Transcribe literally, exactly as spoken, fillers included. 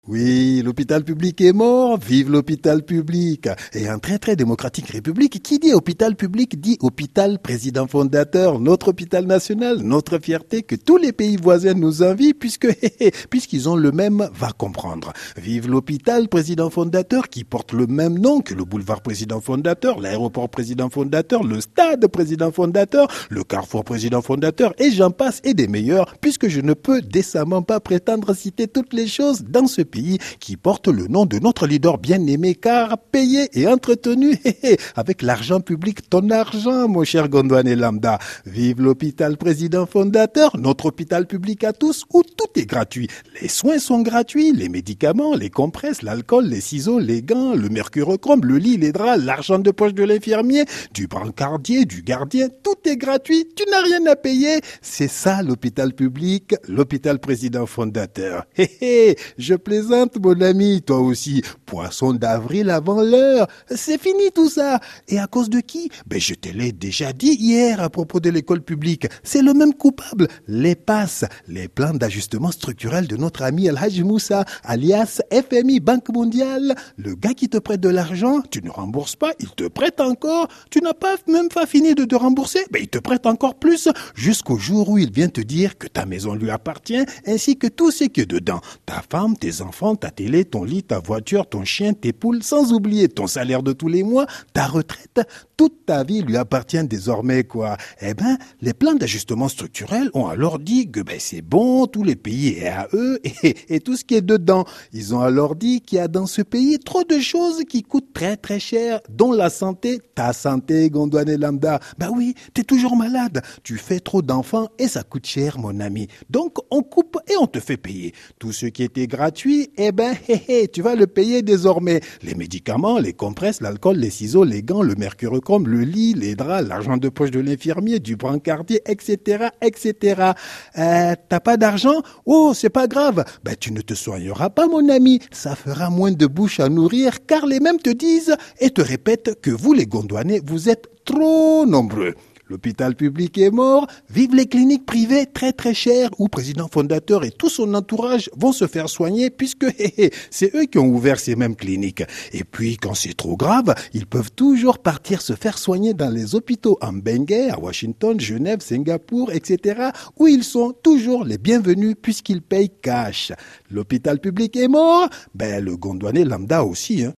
Oui, l'hôpital public est mort, vive l'hôpital public. Et un très très démocratique république, qui dit hôpital public dit hôpital président fondateur, notre hôpital national, notre fierté que tous les pays voisins nous envient puisque puisqu'ils ont le même, va comprendre. Vive l'hôpital président fondateur qui porte le même nom que le boulevard président fondateur, l'aéroport président fondateur, le stade président fondateur, le carrefour président fondateur et j'en passe et des meilleurs puisque je ne peux décemment pas prétendre citer toutes les choses dans ce pays qui porte le nom de notre leader bien-aimé car payé et entretenu avec l'argent public, ton argent mon cher Gondouane Lambda. Vive l'hôpital président fondateur, notre hôpital public à tous où tout est gratuit. Les soins sont gratuits, les médicaments, les compresses, l'alcool, les ciseaux, les gants, le mercurochrome, le lit, les draps, l'argent de poche de l'infirmier, du brancardier, du gardien, tout est gratuit, tu n'as rien à payer. C'est ça l'hôpital public, l'hôpital président fondateur. Hé hé, je plaisante mon ami, toi aussi. Poisson d'avril avant l'heure. C'est fini tout ça. Et à cause de qui? Ben je te l'ai déjà dit hier à propos de l'école publique. C'est le même coupable. Les passes, les plans d'ajustement structurel de notre ami El Hadji Moussa, alias F M I Banque mondiale. Le gars qui te prête de l'argent, tu ne rembourses pas, il te prête encore. Tu n'as pas même pas fini de te rembourser, ben il te prête encore plus. Jusqu'au jour où il vient te dire que ta maison lui appartient, ainsi que tout ce qui est dedans. Ta femme, tes enfants, ta télé, ton lit, ta voiture, ton chien, tes poules, sans oublier ton salaire de tous les mois, ta retraite, toute ta vie lui appartient désormais, quoi. Eh ben, les plans d'ajustement structurel ont alors dit que ben c'est bon, tous les pays est à eux et, et tout ce qui est dedans. Ils ont alors dit qu'il y a dans ce pays trop de choses qui coûtent très très cher, dont la santé, ta santé, Gondouane Lambda. Ben oui, t'es toujours malade, tu fais trop d'enfants et ça coûte cher, mon ami. Donc, on coupe et on te fait payer. Tout ce qui était gratuit, eh ben, hé, hé, tu vas le payer désormais. Les médicaments, les compresses, l'alcool, les ciseaux, les gants, le mercurochrome, le lit, les draps, l'argent de poche de l'infirmier, du brancardier, et cetera, et cetera. Euh, t'as pas d'argent? Oh, c'est pas grave. Ben, tu ne te soigneras pas, mon ami. Ça fera moins de bouche à nourrir, car les mêmes te disent et te répètent que vous, les Gondouanais, vous êtes trop nombreux. L'hôpital public est mort, vive les cliniques privées très très chères où président fondateur et tout son entourage vont se faire soigner puisque hé, hé, c'est eux qui ont ouvert ces mêmes cliniques. Et puis quand c'est trop grave, ils peuvent toujours partir se faire soigner dans les hôpitaux en Benguet, à Washington, Genève, Singapour, et cetera où ils sont toujours les bienvenus puisqu'ils payent cash. L'hôpital public est mort, ben le Gondouane Lambda aussi, hein.